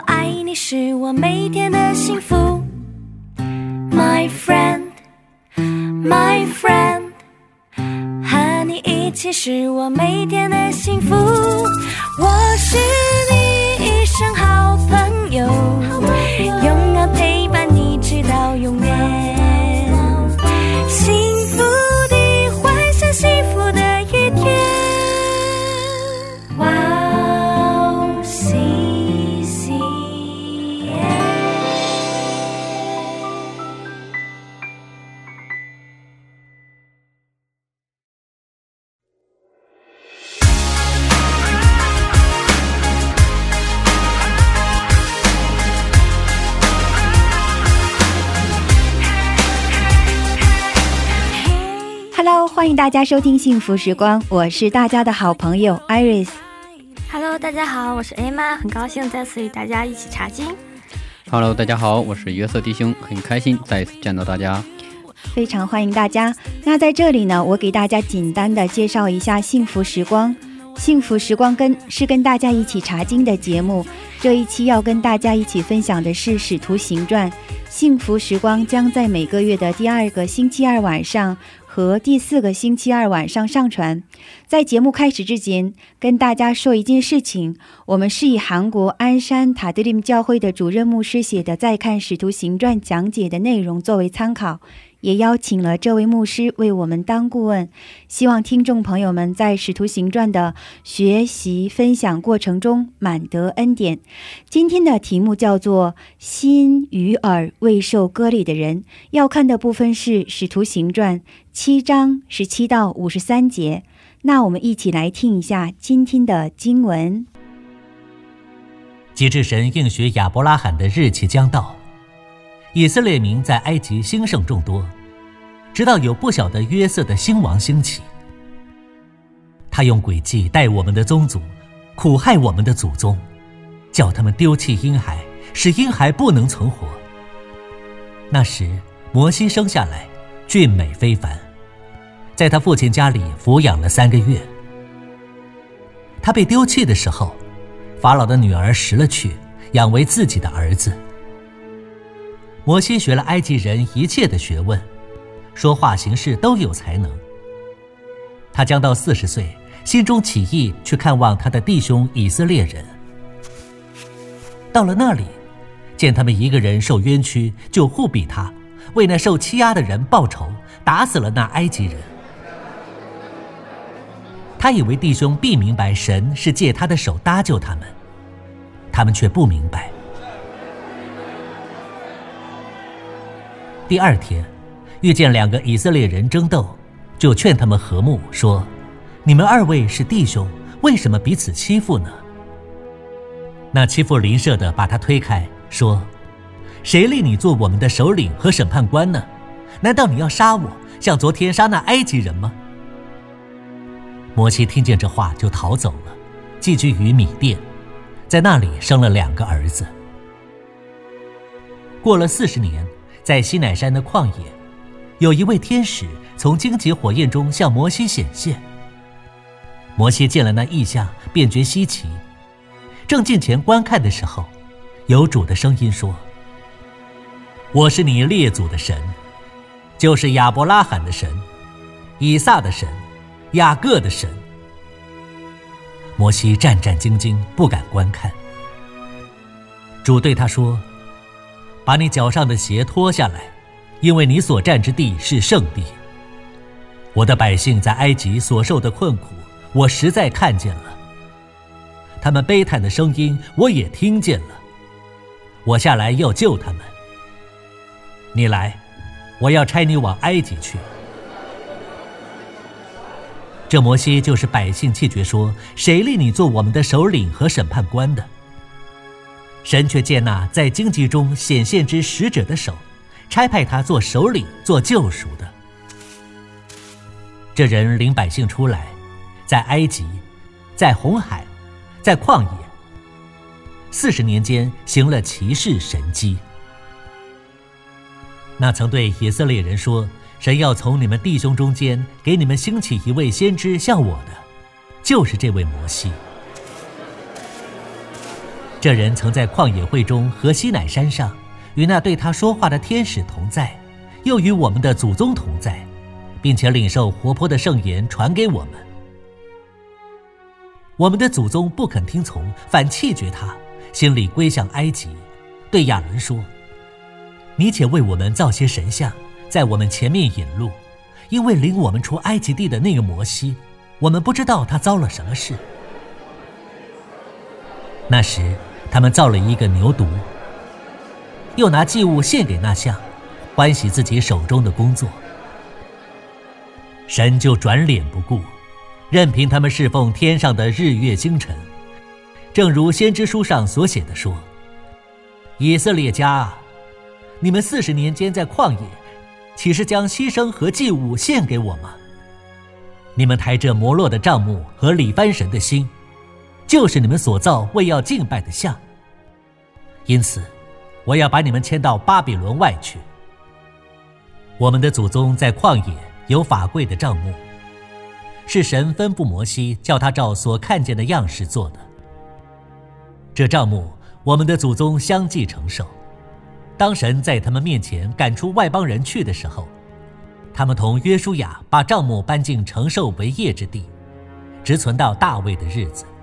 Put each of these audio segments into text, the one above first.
爱你是我每天的幸福 My friend My friend 和你一起是我每天的幸福，我是你一生好朋友，永远陪伴你直到永远，幸福的幻想，幸福的一天，哇哦西西耶。 Hello， 欢迎大家收听幸福时光，我是大家的好朋友 Iris。Hello， 大家好，我是 Emma， 很高兴再次与大家一起查经。 Hello， 大家好，我是约瑟弟兄，很开心再次见到大家。 非常欢迎大家。那在这里呢，我给大家简单的介绍一下幸福时光。幸福时光是跟大家一起查经的节目，这一期要跟大家一起分享的是《使徒行传》。幸福时光将在每个月的第2个星期二晚上和第4个星期二晚上上传。在节目开始之前，跟大家说一件事情，我们是以韩国鞍山塔德林教会的主任牧师写的《再看使徒行传》讲解的内容作为参考，也邀请了这位牧师为我们当顾问，希望听众朋友们在使徒行传的学习分享过程中满得恩典。今天的题目叫做心与耳未受割礼的人，要看的部分是使徒行传7章17到53节。那我们一起来听一下今天的经文。 及至神应许亚伯拉罕的日期将到，以色列民在埃及兴盛众多，直到有不小的约瑟的兴亡兴起。他用诡计待我们的宗族，苦害我们的祖宗，叫他们丢弃婴孩，使婴孩不能存活。那时摩西生下来，俊美非凡，在他父亲家里抚养了3个月。他被丢弃的时候，法老的女儿拾了去，养为自己的儿子。摩西学了埃及人一切的学问，说话行事都有才能。他将到40岁，心中起意去看望他的弟兄以色列人。到了那里，见他们一个人受冤屈，就护庇他，为那受欺压的人报仇，打死了那埃及人。他以为弟兄必明白神是借他的手搭救他们，他们却不明白。第2天，遇见2个以色列人争斗，就劝他们和睦，说：你们2位是弟兄，为什么彼此欺负呢？那欺负邻舍的把他推开，说：谁立你做我们的首领和审判官呢？难道你要杀我，像昨天杀那埃及人吗？摩西听见这话就逃走了，寄居于米甸，在那里生了2个儿子。过了40年，在西乃山的旷野，有一位天使从荆棘火焰中向摩西显现。摩西见了那异象，便觉稀奇，正近前观看的时候，有主的声音说：我是你列祖的神，就是亚伯拉罕的神，以撒的神，雅各的神。摩西战战兢兢，不敢观看。主对他说：把你脚上的鞋脱下来，因为你所站之地是圣地。我的百姓在埃及所受的困苦，我实在看见了，他们悲叹的声音我也听见了，我下来要救他们。你来，我要差你往埃及去。这摩西就是百姓气绝说：谁立你做我们的首领和审判官的？神却接纳在荆棘中显现之使者的手，差派他做首领，做救赎的。这人领百姓出来，在埃及，在红海，在旷野，40年间行了奇事神迹。那曾对以色列人说：神要从你们弟兄中间给你们兴起一位先知像我的，就是这位摩西。 这人曾在旷野会中和西乃山上与那对他说话的天使同在，又与我们的祖宗同在，并且领受活泼的圣言传给我们。我们的祖宗不肯听从，反弃绝他，心里归向埃及，对亚伦说：你且为我们造些神像，在我们前面引路，因为领我们出埃及地的那个摩西，我们不知道他遭了什么事。那时他们造了一个牛犊，又拿祭物献给那像，欢喜自己手中的工作。神就转脸不顾，任凭他们侍奉天上的日月星辰，正如先知书上所写的说：以色列家啊，你们40年间在旷野，岂是将牺牲和祭物献给我吗？你们抬着摩洛的帐幕和里番神的心，就是你们所造为要敬拜的像。因此我要把你们迁到巴比伦外去。我们的祖宗在旷野有法柜的帐幕，是神吩咐摩西叫他照所看见的样式做的。这帐幕我们的祖宗相继承受。当神在他们面前赶出外邦人去的时候，他们同约书亚把帐幕搬进承受为业之地，直存到大卫的日子。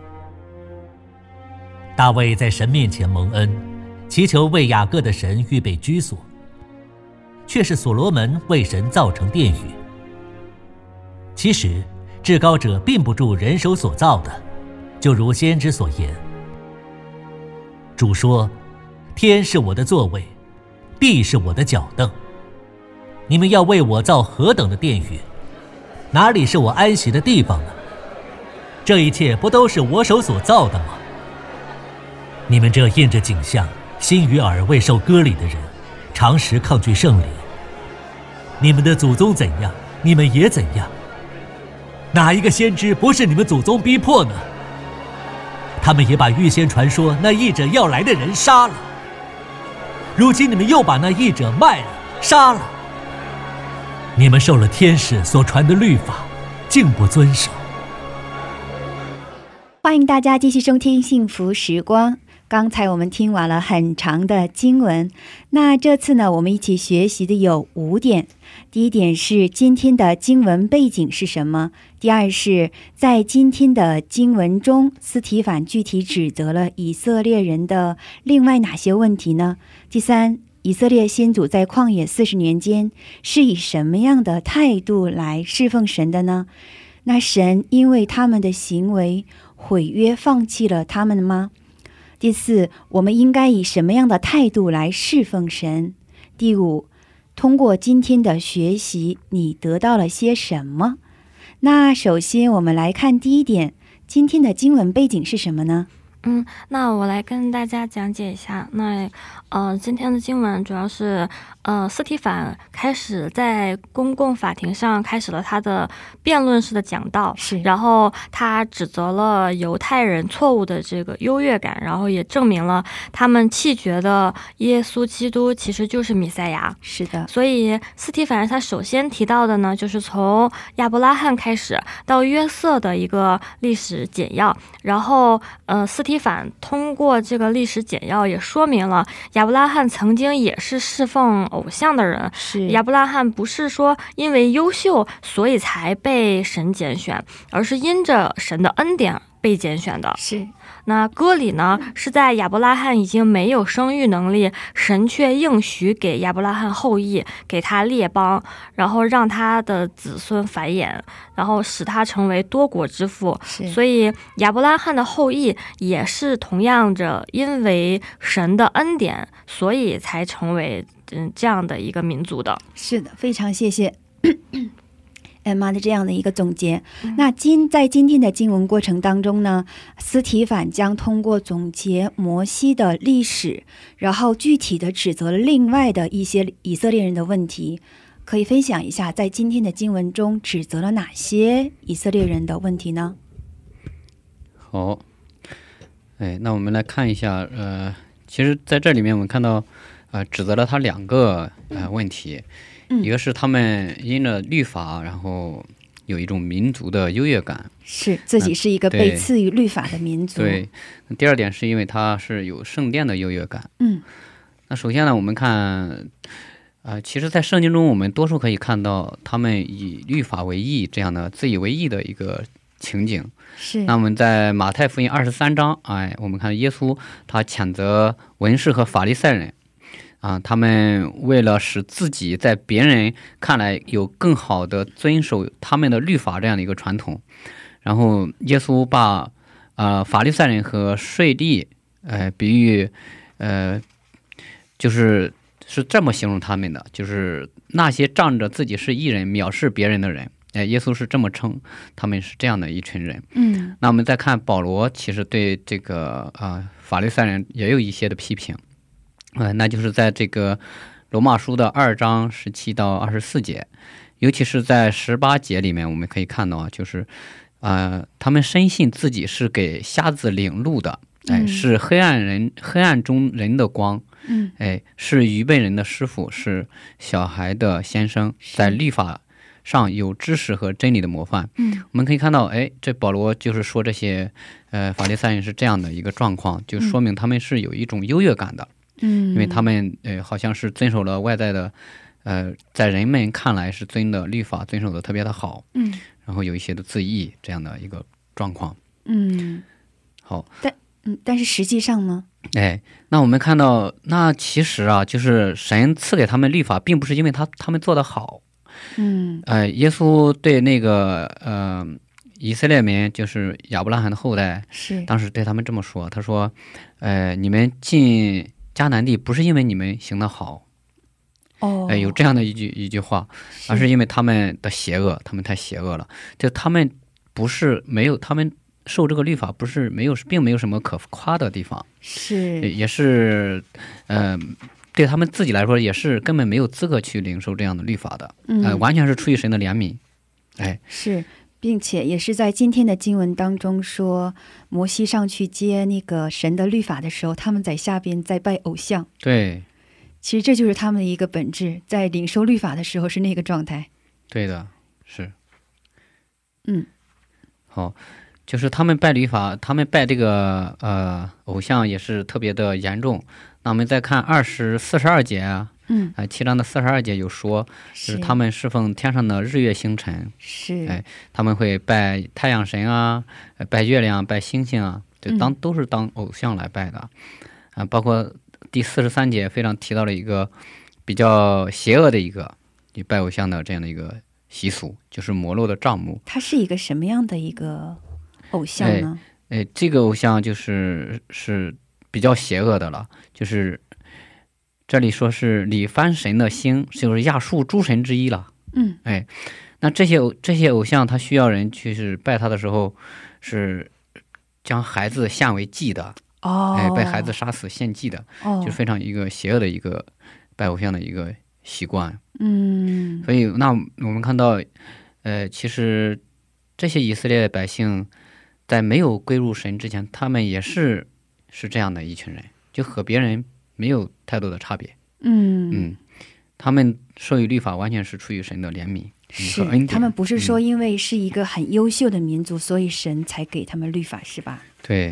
大卫在神面前蒙恩，祈求为雅各的神预备居所，却是所罗门为神造成殿宇。其实至高者并不住人手所造的，就如先知所言：主说，天是我的座位，地是我的脚凳。你们要为我造何等的殿宇，哪里是我安息的地方呢？这一切不都是我手所造的吗？你们这印着景象，心与耳未受割礼的人，常时抗拒圣灵。你们的祖宗怎样，你们也怎样。哪一个先知不是你们祖宗逼迫呢？他们也把预先传说那义者要来的人杀了。如今你们又把那义者卖了，杀了。你们受了天使所传的律法，竟不遵守。 欢迎大家继续收听幸福时光。刚才我们听完了很长的经文，那这次呢，我们一起学习的有5点。第一点是今天的经文背景是什么？第二是在今天的经文中，司提反具体指责了以色列人的另外哪些问题呢？第三，以色列先祖在旷野40年间是以什么样的态度来侍奉神的呢？那神因为他们的行为毁约放弃了他们吗？第四，我们应该以什么样的态度来侍奉神？第五，通过今天的学习，你得到了些什么？那首先我们来看第一点，今天的经文背景是什么呢？ 那我来跟大家讲解一下。今天的经文主要是司提反开始在公共法庭上开始了他的辩论式的讲道，然后他指责了犹太人错误的这个优越感，然后也证明了他们弃绝的耶稣基督其实就是弥赛亚。 是的， 所以司提反他首先提到的呢，就是从亚伯拉罕开始到约瑟的一个历史简要，然后司提反通过这个历史简要也说明了亚伯拉罕曾经也是侍奉偶像的人，亚伯拉罕不是说因为优秀所以才被神拣选，而是因着神的恩典被拣选的。那歌里呢，是在亚伯拉罕已经没有生育能力，神却应许给亚伯拉罕后裔，给他列邦，然后让他的子孙繁衍，然后使他成为多国之父。所以亚伯拉罕的后裔也是同样着因为神的恩典，所以才成为这样的一个民族的。 是的，非常谢谢Emma 的这样的一个总结。那在今天的经文过程当中呢，司提反将通过总结摩西的历史，然后具体的指责了另外的一些以色列人的问题。可以分享一下在今天的经文中指责了哪些以色列人的问题呢？ 好，那我们来看一下，其实在这里面我们看到指责了他2个问题。一个是他们因了律法，然后有一种民族的优越感， 是自己是一个被赐予律法的民族。 对，第二点是因为它是有圣殿的优越感。那首先呢，我们看其实在圣经中我们多数可以看到他们以律法为义这样的自以为义的一个情景。 是。 那我们在马太福音23章，我们看耶稣他谴责文士和法利赛人他们为了使自己在别人看来有更好的遵守他们的律法这样的一个传统，然后耶稣把法利赛人和税吏比喻就是这么形容他们的，就是那些仗着自己是义人藐视别人的人，耶稣是这么称他们是这样的一群人。那我们再看保罗其实对这个法利赛人也有一些的批评，那就是在这个罗马书的2章17到24节，尤其是在18节里面我们可以看到就是他们深信自己是给瞎子领路的，是黑暗中人的光，是愚笨人的师傅，是小孩的先生，在律法上有知识和真理的模范。我们可以看到这保罗就是说这些法利赛人是这样的一个状况，就说明他们是有一种优越感的。因为他们好像是遵守了外在的在人们看来是遵的律法遵守的特别的好，然后有一些的自义这样的一个状况。好， 但是实际上呢， 那我们看到那其实就是神赐给他们律法并不是因为他们做得好。耶稣对那个以色列民就是亚伯拉罕的后代，当时对他们这么说，他说你们进迦南地不是因为你们行得好，有这样的一句话，而是因为他们的邪恶，他们太邪恶了，就他们不是没有，他们受这个律法不是没有，并没有什么可夸的地方，也是对他们自己来说也是根本没有资格去领受这样的律法的，完全是出于神的怜悯。 是，并且也是在今天的经文当中说，摩西上去接那个神的律法的时候，他们在下边在拜偶像。 对， 其实这就是他们的一个本质，在领受律法的时候是那个状态。 对的，是。好，就是他们拜律法，他们拜这个偶像也是特别的严重。那我们再看42节7章的42节有说，就是他们侍奉天上的日月星辰，他们会拜太阳神拜月亮，拜星星都是当偶像来拜的。包括第43节非常提到了一个比较邪恶的一个拜偶像的这样的一个习俗，就是摩洛的帐幕。它是一个什么样的一个偶像呢？这个偶像就是比较邪恶的了，就是这里说是里番神的星，就是亚述诸神之一了。那这些偶像他需要人去是拜他的时候是将孩子献为祭的，被孩子杀死献祭的，就非常一个邪恶的一个拜偶像的一个习惯。所以那我们看到其实这些以色列百姓在没有归入神之前，他们也是这样的一群人，就和别人没有太多的差别。他们受于律法完全是出于神的怜悯和恩典。他们不是说因为是一个很优秀的民族，所以神才给他们律法，是吧？对。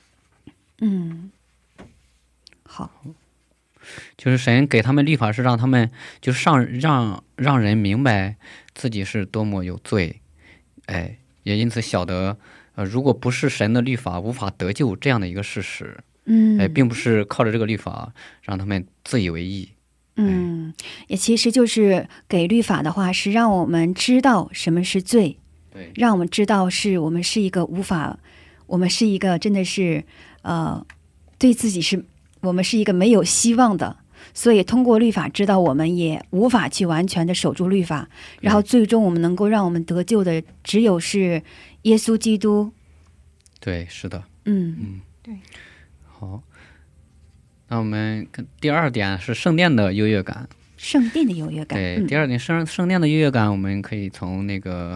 好，就是神给他们律法是让他们就是让人明白自己是多么有罪，也因此晓得如果不是神的律法无法得救这样的一个事实。并不是靠着这个律法让他们自以为义。也其实就是给律法的话是让我们知道什么是罪，让我们知道是我们是一个我们是一个真的是对自己我们是一个没有希望的，所以通过律法知道我们也无法去完全的守住律法，然后最终我们能够让我们得救的只有是耶稣基督。对，是的。对。好，那我们第二点是圣殿的优越感。圣殿的优越感。对，第二点圣殿的优越感，我们可以从那个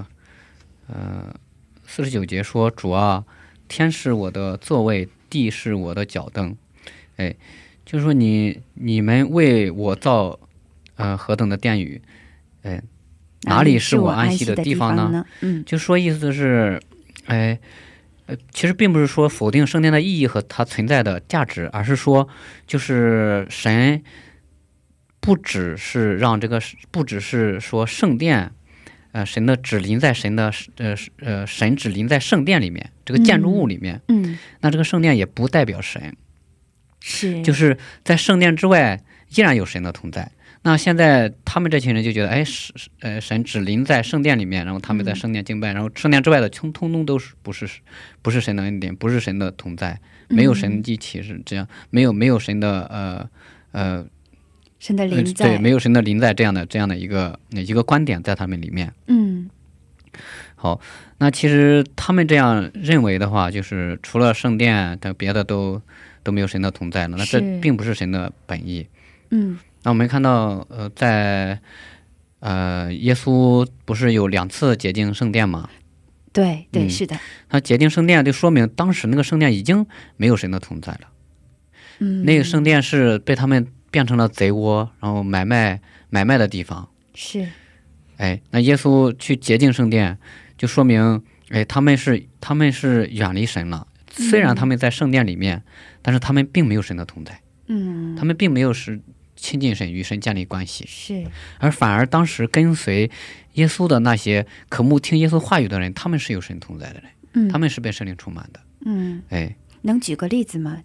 49节说，主啊，天是我的座位，地是我的脚凳。就是说你们为我造何等的殿宇， 哪里是我安息的地方呢？就说意思是，其实并不是说否定圣殿的意义和它存在的价值，而是说，就是神不只是说圣殿，神的只临在神只临在圣殿里面这个建筑物里面，那这个圣殿也不代表神， 是就是在圣殿之外依然有神的同在。那现在他们这群人就觉得，神只临在圣殿里面，然后他们在圣殿敬拜，然后圣殿之外的通通都是不是神的恩典，不是神的同在，没有神迹启示，这样没有神的神的临在， 对，没有神的临在这样的一个观点在他们里面。好，那其实他们这样认为的话，就是除了圣殿的别的都没有神的同在了，那这并不是神的本意。那我们看到在耶稣不是有2次洁净圣殿吗？ 对，是的。 他洁净圣殿就说明当时那个圣殿已经没有神的同在了。那个圣殿是被他们变成了贼窝，然后买卖的地方。 是。 那耶稣去洁净圣殿，就说明他们是远离神了。虽然他们在圣殿里面，但是他们并没有神的同在。他们并没有亲近神，与神建立关系， 是， 而反而当时跟随耶稣的那些渴慕听耶稣话语的人，他们是有神同在的人，他们是被圣灵充满的。 能举个例子吗？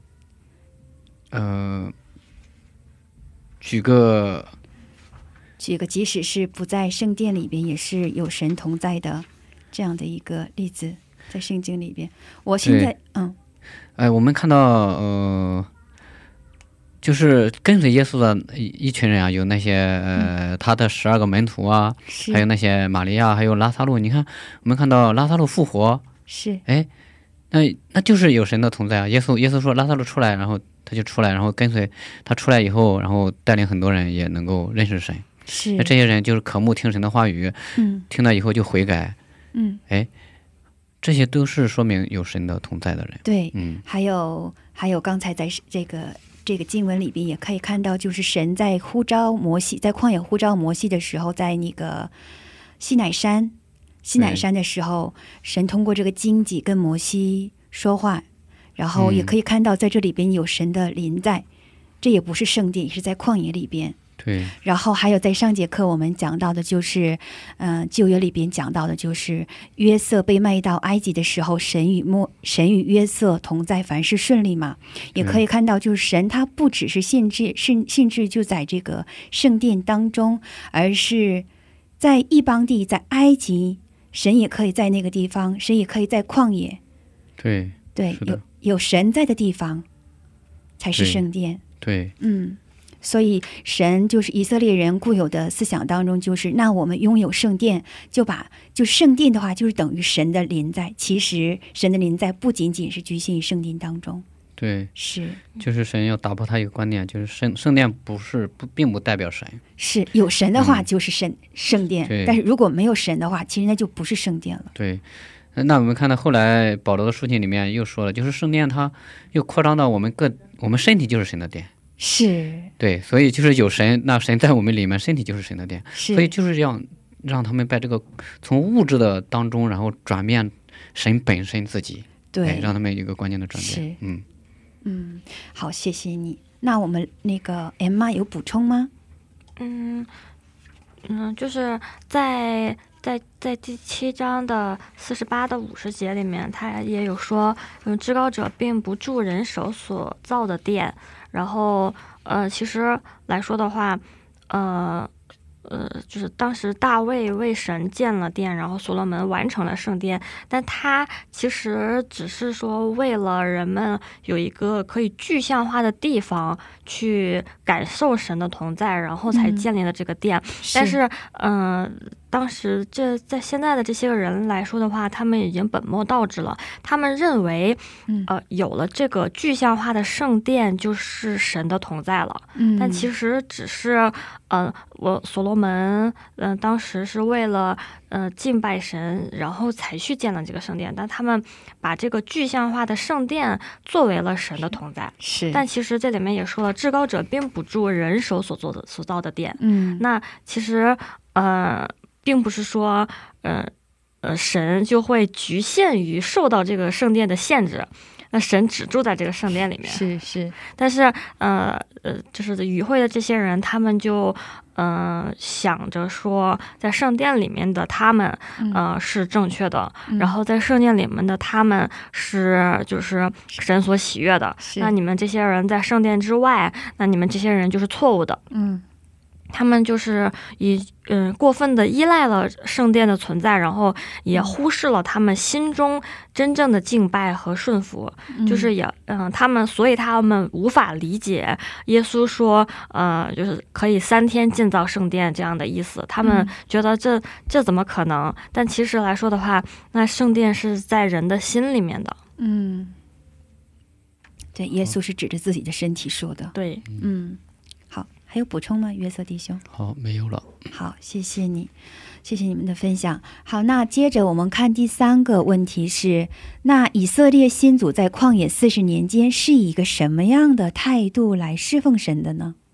举个即使是不在圣殿里边也是有神同在的这样的一个例子，在圣经里边。我现在我们看到就是跟随耶稣的一群人啊，有那些他的12个门徒啊，还有那些玛利亚，还有拉撒路。你看，我们看到拉撒路复活， 是， 那就是有神的同在啊。耶稣说拉撒路出来，然后他就出来，然后跟随他出来以后，然后带领很多人也能够认识神。 是， 那这些人就是渴慕听神的话语，听了以后就悔改。这些都是说明有神的同在的人。 对，还有刚才在这个经文里边也可以看到，就是神在呼召摩西，在旷野呼召摩西的时候，在那个西乃山的时候，神通过这个荆棘跟摩西说话，然后也可以看到在这里边有神的临在，这也不是圣殿，也是在旷野里边。 对， 然后还有在上节课我们讲到的就是旧约里边讲到的就是约瑟被卖到埃及的时候，神与约瑟同在，凡事顺利嘛。也可以看到就是神他不只是限制就在这个圣殿当中，而是在异邦地，在埃及神也可以在那个地方，神也可以在旷野。 对， 有神在的地方才是圣殿。 对， 所以神就是以色列人固有的思想当中，就是那我们拥有圣殿，就圣殿的话就是等于神的临在。其实神的临在不仅仅是局限于圣殿当中。 对， 是， 就是神要打破他一个观念，就是圣殿并不代表神。 是，有神的话就是圣殿，但是如果没有神的话，其实那就不是圣殿了。 对，那我们看到后来保罗的书信里面又说了，就是圣殿它又扩张到我们身体就是神的殿。 是， 对，所以就是有神，那神在我们里面，身体就是神的殿。所以就是这样让他们把这个从物质的当中，然后转变神本身自己。对，让他们有一个关键的转变。 好，谢谢你。那我们那个 Emma 有补充吗？ 就是在第7章的48到50节里面，他也有说，至高者并不住人手所造的殿。然后其实来说的话，就是当时大卫为神建了殿，然后所罗门完成了圣殿，但他其实只是说为了人们有一个可以具象化的地方去感受神的同在，然后才建立了这个殿。但是当时在现在的这些个人来说的话，他们已经本末倒置了。他们认为有了这个具象化的圣殿就是神的同在了，但其实只是所罗门当时是为了敬拜神，然后才去建了这个圣殿，但他们把这个具象化的圣殿作为了神的同在。 是， 但其实这里面也说了，至高者并不住人手所造的殿。那其实并不是说神就会局限于受到这个圣殿的限制，那神只住在这个圣殿里面。 是， 但是就是与会的这些人，他们就想着说，在圣殿里面的他们是正确的，然后在圣殿里面的他们是就是神所喜悦的。那你们这些人在圣殿之外，那你们这些人就是错误的。他们就是过分的依赖了圣殿的存在，然后也忽视了他们心中真正的敬拜和顺服，就是所以他们无法理解耶稣说就是可以3天建造圣殿这样的意思，他们觉得这怎么可能？但其实来说的话，那圣殿是在人的心里面的。 对，耶稣是指着自己的身体说的。 对， 好，还有补充吗，约瑟弟兄？ 好，没有了。 好，谢谢你，谢谢你们的分享。好，那接着我们看第3个问题是，那以色列新族在旷野40年间是以一个什么样的态度来侍奉神的呢？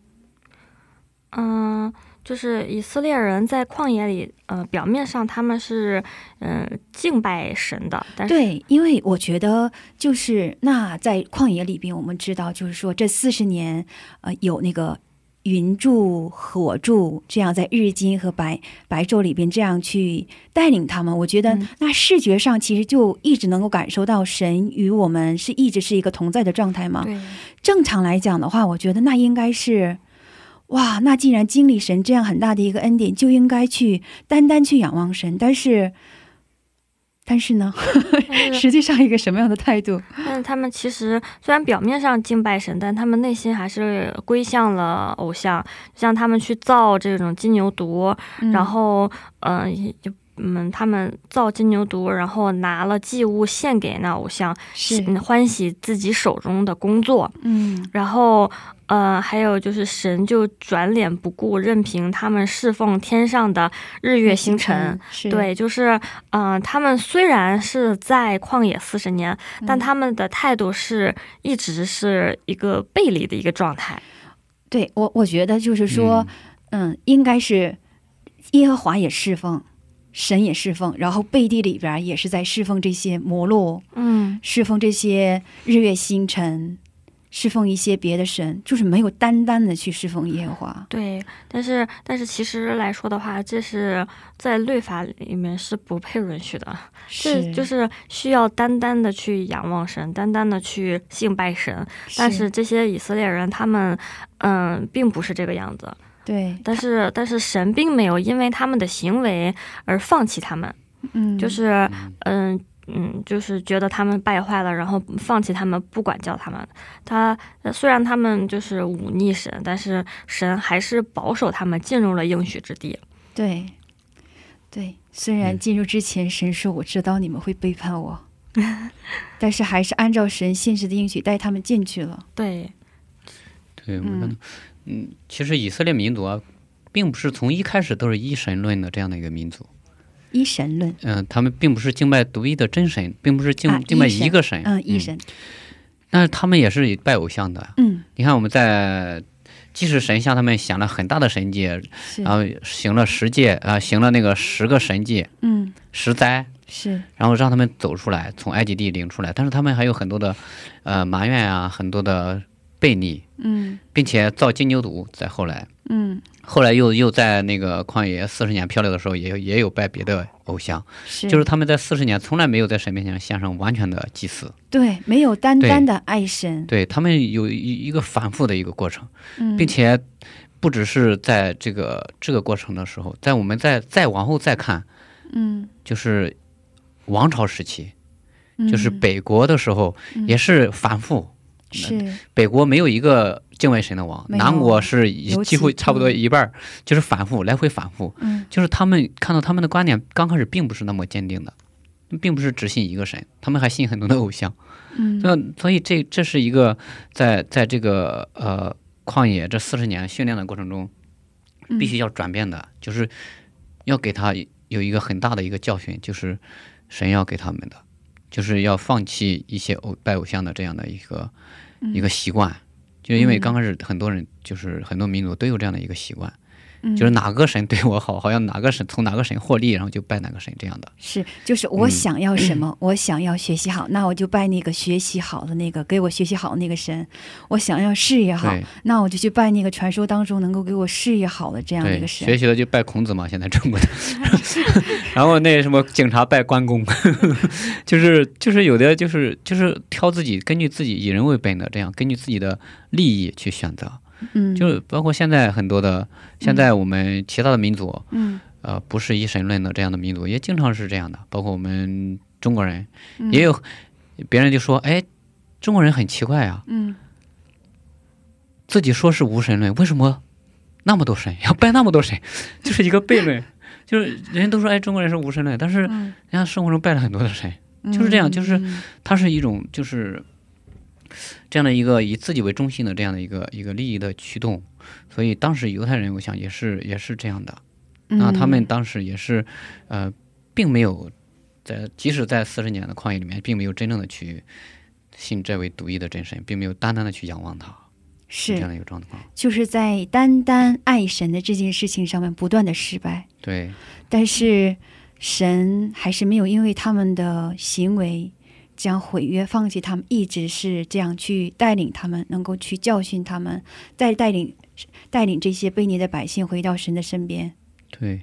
就是以色列人在旷野里，表面上他们是敬拜神的，但是对，因为我觉得就是那在旷野里边，我们知道就是说这40年，有那个云柱火柱这样在日金和白昼里边这样去带领他们，我觉得那视觉上其实就一直能够感受到神与我们是一直是一个同在的状态嘛。 对， 正常来讲的话，我觉得那应该是哇，那既然经历神这样很大的一个恩典，就应该去单单去仰望神。但是呢实际上一个什么样的态度？ 但是他们其实虽然表面上敬拜神，但他们内心还是归向了偶像，像他们去造这种金牛犊，然后他们造金牛犊，然后拿了祭物献给那偶像，欢喜自己手中的工作。然后还有就是神就转脸不顾，任凭他们侍奉天上的日月星辰。对，就是他们虽然是在旷野40年，但他们的态度是一直是一个背离的一个状态。 对，我觉得就是说应该是耶和华也侍奉，神也侍奉，然后背地里边也是在侍奉这些摩洛，侍奉这些日月星辰，侍奉一些别的神，就是没有单单的去侍奉耶和华。 对，但是其实来说的话，这是在律法里面是不被允许的，就是需要单单的去仰望神，单单的去敬拜神。但是这些以色列人他们并不是这个样子。 对， 但是神并没有因为他们的行为而放弃他们，就是就是觉得他们败坏了，然后放弃他们，不管教他们。虽然他们就是忤逆神，但是神还是保守他们进入了应许之地。 对，虽然进入之前神说我知道你们会背叛我，但是还是按照神现实的应许带他们进去了。 对， 我觉得其实以色列民族啊，并不是从一开始都是一神论的这样的一个民族。 一神论， 他们并不是敬拜独一的真神，并不是敬拜一个神， 一神。 但是他们也是拜偶像的。你看我们即使神向他们显了很大的神迹，然后行了10诫行了那个10个神迹，10灾，然后让他们走出来，从埃及地领出来，但是他们还有很多的埋怨啊，很多的悖逆，并且造金牛犊，在后来又在那个旷野40年漂流的时候也有拜别的偶像，就是他们在40年从来没有在神面前献上完全的祭祀， 对，没有单单的爱神， 对，他们有一个反复的一个过程，并且不只是在这个过程的时候，在我们再往后再看，就是王朝时期，就是北国的时候也是反复，北国没有一个敬畏神的王，南国是几乎差不多一半，就是反复来回反复，就是他们看到他们的观点刚开始并不是那么坚定的，并不是只信一个神，他们还信很多的偶像，所以这是一个在这个旷野这40年训练的过程中必须要转变的，就是要给他有一个很大的一个教训，就是神要给他们的，就是要放弃一些拜偶像的这样的一个习惯，就因为刚开始很多人就是很多民族都有这样的一个习惯， 就是哪个神对我好，好像哪个神从哪个神获利，然后就拜哪个神这样的。 是，就是我想要什么，我想要学习好，那我就拜那个学习好的那个给我学习好的那个神。我想要事业好，那我就去拜那个传说当中能够给我事业好的这样的一个神。 学习的就拜孔子嘛，现在中国的。然后那什么警察拜关公，就是有的就是挑自己，根据自己以人为本的这样，根据自己的利益去选择。就包括现在很多的，现在我们其他的民族，不是一神论的这样的民族，也经常是这样的。包括我们中国人，也有别人就说，哎，中国人很奇怪啊，自己说是无神论，为什么那么多神要拜那么多神？就是一个悖论，就是人家都说，哎，中国人是无神论，但是人家生活中拜了很多的神，就是这样，就是它是一种就是这样的一个以自己为中心的这样的一个利益的驱动。所以当时犹太人我想也是这样的。那他们当时也是并没有即使在40年的旷野里面，并没有真正的去信这位独一的真神，并没有单单的去仰望他，是这样的一个状况。 就是在单单爱神的这件事情上面不断的失败。 对， 但是神还是没有因为他们的行为这样毁约放弃他们，一直是这样去带领他们，能够去教训他们，再带领这些悖逆的百姓回到神的身边。 对，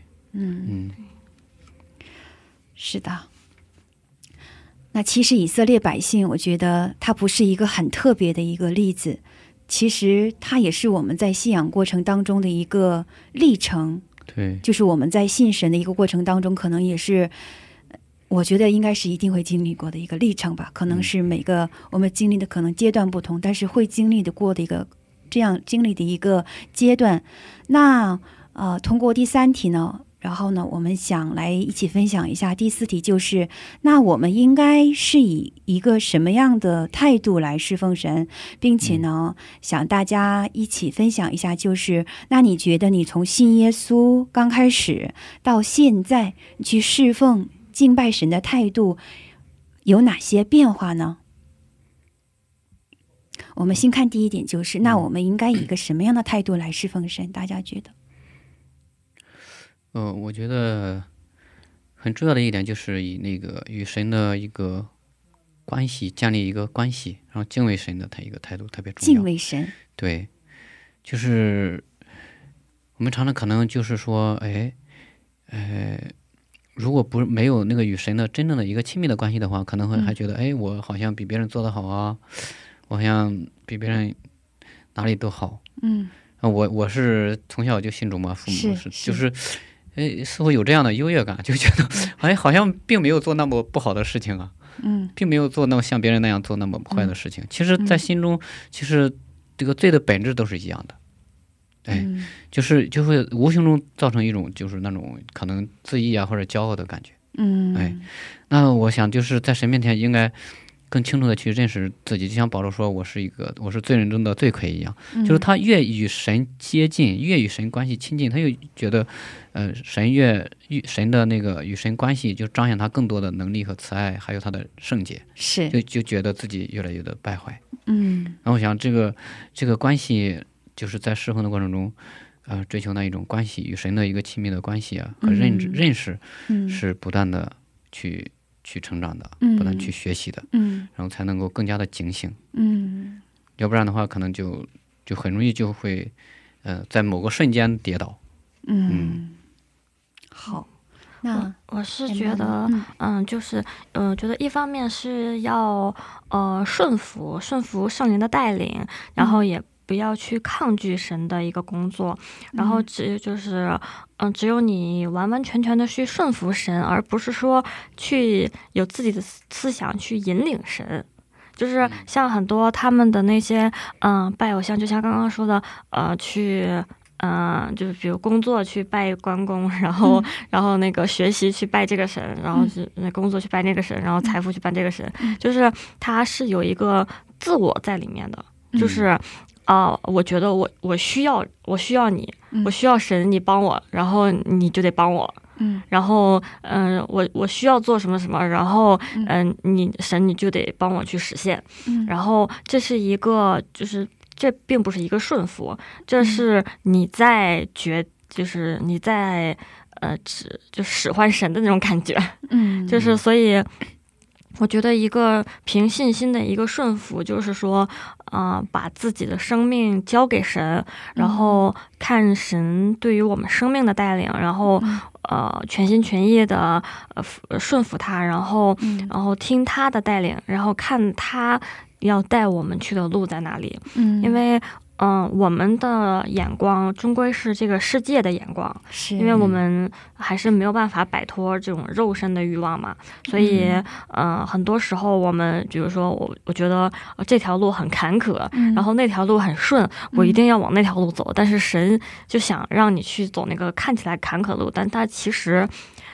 是的。那其实以色列百姓，我觉得它不是一个很特别的一个例子，其实它也是我们在信仰过程当中的一个历程。 对， 就是我们在信神的一个过程当中，可能也是我觉得应该是一定会经历过的一个历程吧。可能是每个我们经历的可能阶段不同，但是会经历的过的一个这样经历的一个阶段。那通过第3题呢，然后呢我们想来一起分享一下第4题，就是那我们应该是以一个什么样的态度来侍奉神，并且呢想大家一起分享一下，就是那你觉得你从信耶稣刚开始到现在你去侍奉敬拜神的态度有哪些变化呢？我们先看第一点，就是那我们应该以一个什么样的态度来侍奉神，大家觉得？ 我觉得很重要的一点就是以那个与神的一个关系，建立一个关系，然后敬畏神的一个态度特别重要。 敬畏神， 对，就是我们常常可能就是说，如果没有那个与神的真正的一个亲密的关系的话，可能会还觉得，我好像比别人做得好啊，我好像比别人哪里都好。我是从小就信主嘛，父母就是似乎有这样的优越感，就觉得好像并没有做那么不好的事情啊，并没有做那么像别人那样做那么坏的事情。其实在心中，其实这个罪的本质都是一样的。就会无形中造成一种就是那种可能自义啊或者骄傲的感觉。那我想就是在神面前应该更清楚的去认识自己，就像保罗说我是罪人中的罪魁一样。就是他越与神接近，越与神关系亲近，他又觉得神的那个与神关系就彰显他更多的能力和慈爱，还有他的圣洁， 是就觉得自己越来越的败坏。然后我想这个关系就是在侍奉的过程中追求那一种关系，与神的一个亲密的关系啊和认识是不断的去成长的，不断去学习的，然后才能够更加的警醒。要不然的话可能就很容易就会在某个瞬间跌倒。 好，那我是觉得就是觉得一方面是要顺服圣灵的带领，然后也不要去抗拒神的一个工作，然后只有你完完全全的去顺服神，而不是说去有自己的思想去引领神。就是像很多他们的那些拜偶像，就像刚刚说的就是比如工作去拜关公，然后那个学习去拜这个神，然后工作去拜那个神，然后财富去拜这个神，就是他是有一个自我在里面的，就是我觉得我需要你，我需要神你帮我，然后你就得帮我，然后我需要做什么什么，然后神你就得帮我去实现，然后这是一个就是这并不是一个顺服，这是你在就是你在就使唤神的那种感觉。就是所以我觉得一个凭信心的一个顺服，就是说把自己的生命交给神，然后看神对于我们生命的带领，然后全心全意的顺服他，然后听他的带领，然后看他要带我们去的路在哪里。因为我们的眼光终归是这个世界的眼光，因为我们还是没有办法摆脱这种肉身的欲望嘛，所以很多时候我们比如说我觉得这条路很坎坷，然后那条路很顺，我一定要往那条路走，但是神就想让你去走那个看起来坎坷路，但其实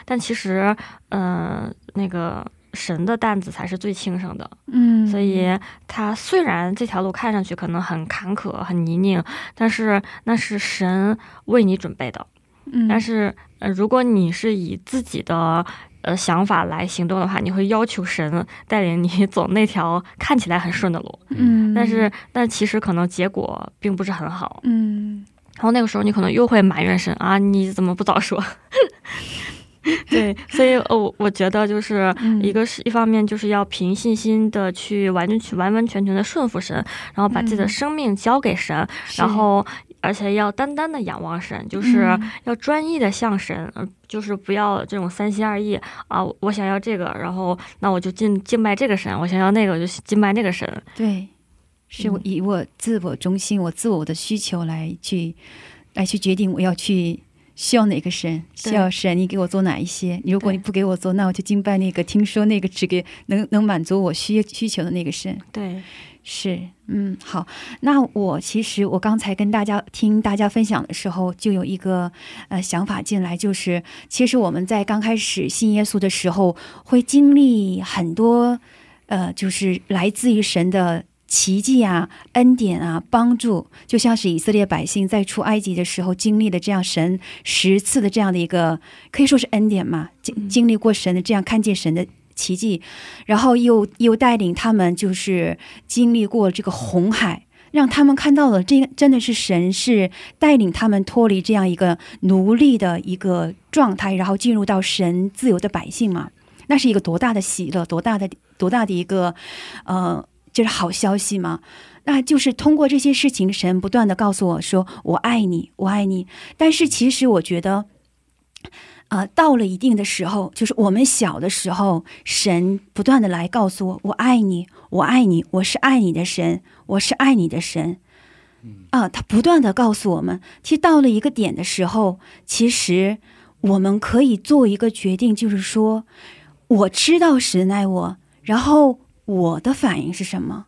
那个神的担子才是最轻省的。所以他虽然这条路看上去可能很坎坷很泥泞，但是那是神为你准备的。但是如果你是以自己的想法来行动的话，你会要求神带领你走那条看起来很顺的路，但其实可能结果并不是很好。然后那个时候你可能又会埋怨神啊，你怎么不早说。对，所以我觉得就是一方面就是要凭信心的去完完全全的顺服神，然后把自己的生命交给神，然后而且要单单的仰望神，就是要专一的向神，就是不要这种三心二意啊，我想要这个，然后那我就敬拜这个神，我想要那个我就敬拜那个神。 对，是以我自我中心，我自我的需求来去决定我要去需要哪个神，需要神你给我做哪一些，如果你不给我做，那我就敬拜那个听说那个只给能满足我需求的那个神。 对， 是好，那其实我刚才听大家分享的时候，就有一个想法进来，就是其实我们在刚开始信耶稣的时候，会经历很多就是来自于神的奇迹啊、恩典啊、帮助，就像是以色列百姓在出埃及的时候经历的这样神10次的这样的一个可以说是恩典嘛，经历过神的这样看见神的奇迹，然后又带领他们就是经历过这个红海，让他们看到了这真的是神是带领他们脱离这样一个奴隶的一个状态，然后进入到神自由的百姓嘛，那是一个多大的喜乐，多大的一个就是好消息嘛。那就是通过这些事情，神不断的告诉我说我爱你，我爱你。但是其实我觉得到了一定的时候，就是我们小的时候，神不断的来告诉我我爱你，我爱你，我是爱你的神，我是爱你的神他不断的告诉我们，其实到了一个点的时候，其实我们可以做一个决定，就是说我知道神爱我，然后我的反应是什么？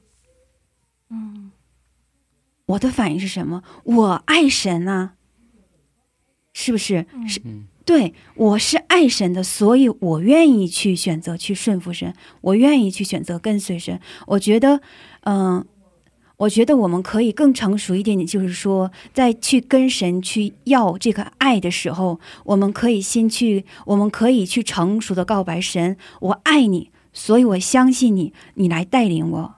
我的反应是什么？我爱神啊，是不是？对，我是爱神的，所以我愿意去选择去顺服神，我愿意去选择跟随神。我觉得我们可以更成熟一点点，就是说在去跟神去要这个爱的时候，我们可以去成熟的告白神，我爱你，所以我相信你，你来带领我。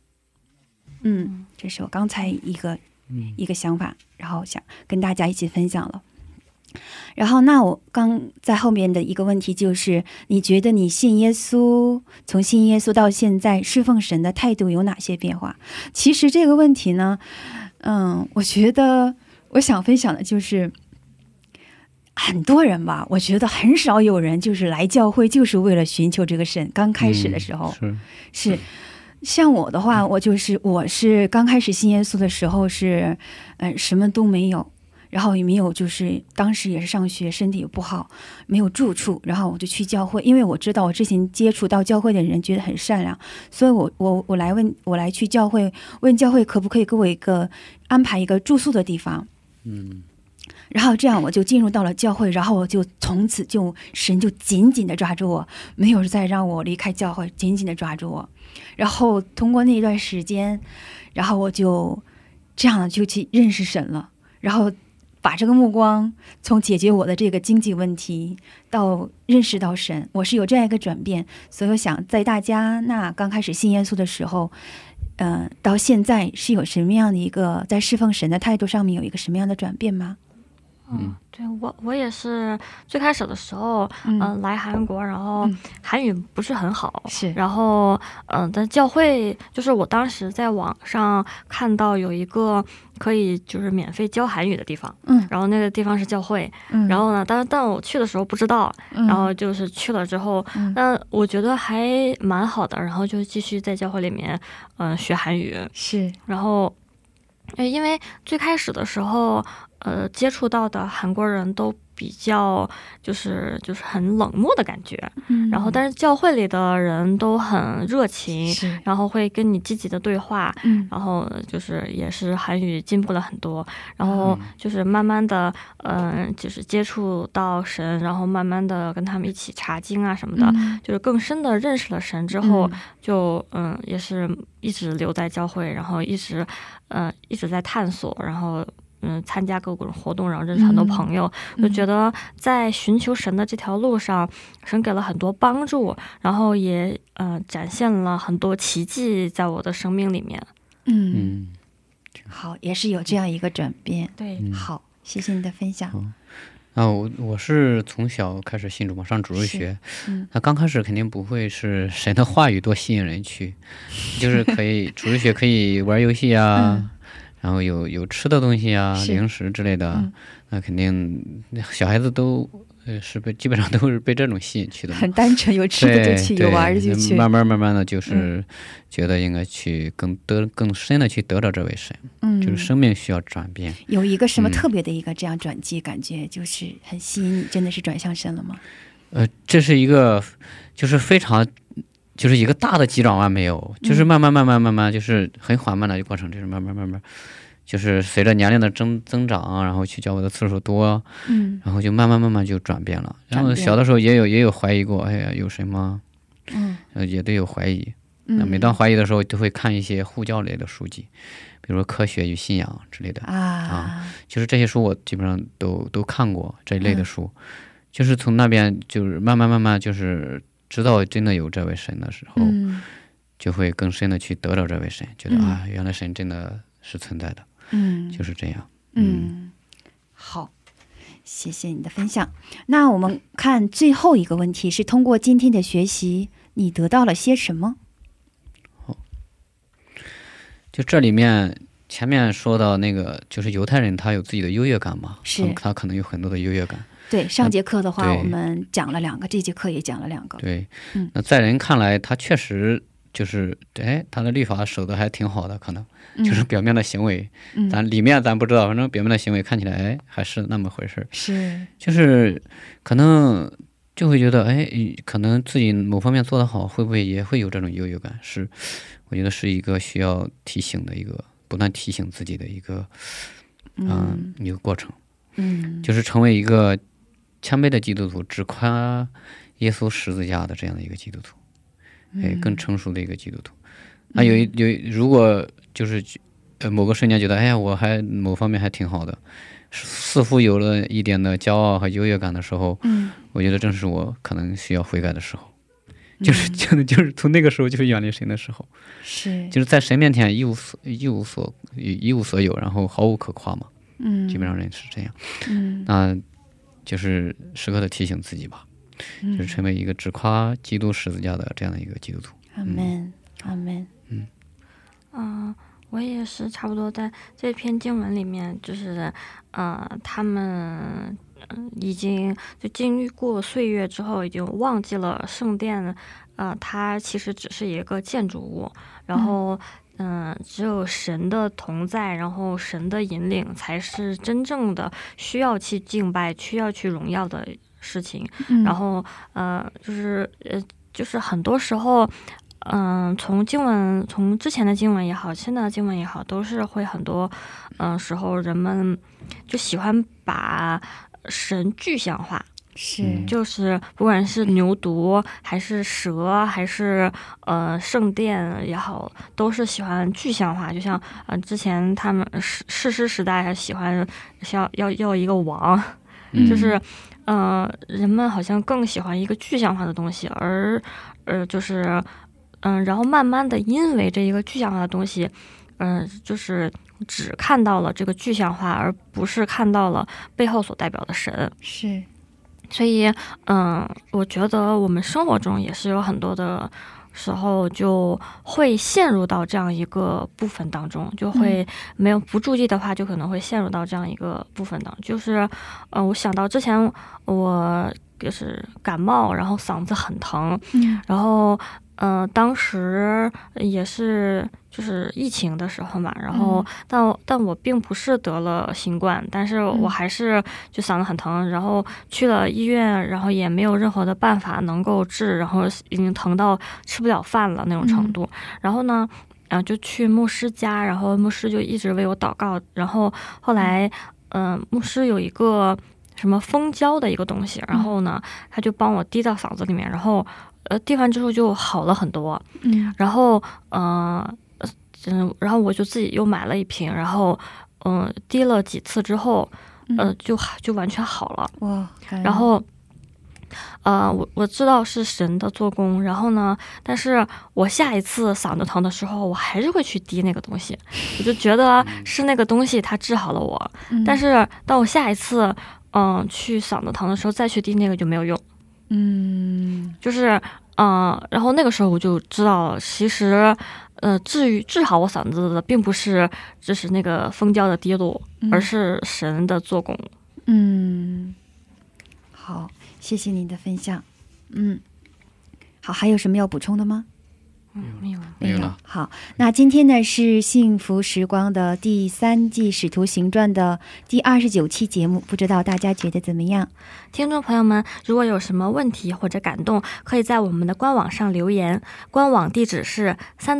这是我刚才一个想法，然后想跟大家一起分享了。然后那我刚在后面的一个问题就是，你觉得你从信耶稣到现在侍奉神的态度有哪些变化？其实这个问题呢，我觉得我想分享的就是很多人吧，我觉得很少有人就是来教会就是为了寻求这个神。刚开始的时候是像我的话，我是刚开始信耶稣的时候是什么都没有，然后也没有，就是当时也是上学，身体也不好，没有住处，然后我就去教会，因为我知道我之前接触到教会的人觉得很善良，所以我来去教会，问教会可不可以给我安排一个住宿的地方。然后这样我就进入到了教会，然后我就从此神就紧紧的抓住我，没有再让我离开教会，紧紧的抓住我。然后通过那段时间，然后我就这样就去认识神了，然后把这个目光从解决我的这个经济问题到认识到神，我是有这样一个转变。所以我想在大家那刚开始信耶稣的时候，到现在是有什么样的一个在侍奉神的态度上面有一个什么样的转变吗？ 对，我也是最开始的时候来韩国，然后韩语不是很好， 是， 然后在教会，就是我当时在网上看到有一个可以就是免费教韩语的地方，然后那个地方是教会，然后呢但我去的时候不知道，然后就是去了之后，我觉得还蛮好的，然后就继续在教会里面学韩语， 是， 然后因为最开始的时候接触到的韩国人都比较就是很冷漠的感觉，然后但是教会里的人都很热情，然后会跟你积极的对话，然后就是也是韩语进步了很多，然后就是慢慢的就是接触到神，然后慢慢的跟他们一起查经啊什么的，就是更深的认识了神之后，就也是一直留在教会，然后一直在探索，然后参加各种活动，然后认识很多朋友，就觉得在寻求神的这条路上，神给了很多帮助，然后也展现了很多奇迹在我的生命里面。 好，也是有这样一个转变。 对， 好，谢谢你的分享。 我是从小开始信主嘛，上主日学，那刚开始肯定不会是神的话语多吸引人去，就是可以主日学可以玩游戏啊，然后有吃的东西啊，零食之类的，那肯定小孩子都基本上都是被这种吸引去的， 很单纯，有吃的就去，有玩的就去， 慢慢的就是觉得应该去更深的去得到这位神，就是生命需要转变。 有一个什么特别的一个这样转机，感觉就是很吸引你，真的是转向神了吗？ 这是一个就是非常就是一个大的急转弯没有，就是慢慢就是很缓慢的一个过程，就是慢慢就是随着年龄的增长，然后去教会的次数多，然后就慢慢就转变了。然后小的时候也有怀疑过，哎呀有什么，也都有怀疑。那每当怀疑的时候，都会看一些护教类的书籍，比如说科学与信仰之类的就是这些书我基本上都看过这一类的书，就是从那边就是慢慢就是知道真的有这位神的时候，就会更深的去得到这位神，觉得原来神真的是存在的，就是这样。 好，谢谢你的分享。那我们看最后一个问题是，通过今天的学习，你得到了些什么？ 就这里面前面说到那个，就是犹太人他有自己的优越感嘛， 是他可能有很多的优越感。 对，上节课的话我们讲了2个，这节课也讲了2个。 对，那在人看来，他确实就是他的律法守得还挺好的，可能就是表面的行为，里面咱不知道，反正表面的行为看起来还是那么回事，是就是可能就会觉得可能自己某方面做得好，会不会也会有这种优越感？是，我觉得是一个需要提醒的一个不断提醒自己的一个一个过程。就是成为一个谦卑的基督徒，只夸耶稣十字架的这样的一个基督徒，更成熟的一个基督徒。那如果就是某个瞬间觉得我还某方面还挺好的，似乎有了一点的骄傲和优越感的时候，我觉得正是我可能需要悔改的时候，就是从那个时候就是远离神的时候，是就是在神面前一无所有，然后毫无可夸嘛。基本上人是这样，那就是时刻的提醒自己吧，就是成为一个只夸基督十字架的这样的一个基督徒。 阿门，阿门。 我也是差不多在这篇经文里面，就是他们已经就经历过岁月之后，已经忘记了圣殿，它其实只是一个建筑物，然后只有神的同在，然后神的引领才是真正的需要去敬拜、需要去荣耀的事情。然后就是很多时候，从之前的经文也好，现在的经文也好，都是会很多时候人们就喜欢把神具象化。是，就是不管是牛犊还是蛇还是圣殿也好，都是喜欢具象化。就像之前他们士师时代还喜欢要一个王，就是人们好像更喜欢一个具象化的东西，而就是然后慢慢的因为这一个具象化的东西，就是只看到了这个具象化，而不是看到了背后所代表的神。 是， 所以我觉得我们生活中也是有很多的时候就会陷入到这样一个部分当中，就会没有不注意的话就可能会陷入到这样一个部分当中。就是我想到之前我就是感冒，然后嗓子很疼，然后当时也是就是疫情的时候嘛，然后但我并不是得了新冠，但是我还是就嗓子很疼，然后去了医院，然后也没有任何的办法能够治，然后已经疼到吃不了饭了那种程度。然后呢就去牧师家，然后牧师就一直为我祷告，然后后来牧师有一个什么蜂胶的一个东西，然后呢他就帮我滴到嗓子里面，然后滴完之后就好了很多。然后然后我就自己又买了一瓶，然后滴了几次之后就完全好了。 哇！ 然后我知道是神的做工，然后呢但是我下一次嗓子疼的时候我还是会去滴那个东西，我就觉得是那个东西它治好了我，但是当我下一次去嗓子疼的时候再去滴那个就没有用。就是然后那个时候我就知道其实治好我嗓子的并不是就是那个蜂胶的滴露，而是神的做工。 好，谢谢您的分享。好，还有什么要补充的吗？ 没有了。 好，那今天呢是幸福时光的第3季使徒行传的第29期节目，不知道大家觉得怎么样？ 听众朋友们，如果有什么问题或者感动，可以在我们的官网上留言，官网地址是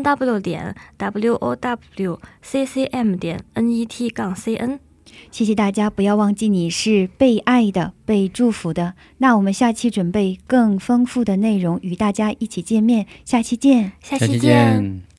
www.wowccm.net-cn。 谢谢大家，不要忘记你是被爱的，被祝福的。那我们下期准备更丰富的内容与大家一起见面，下期见。 下期见。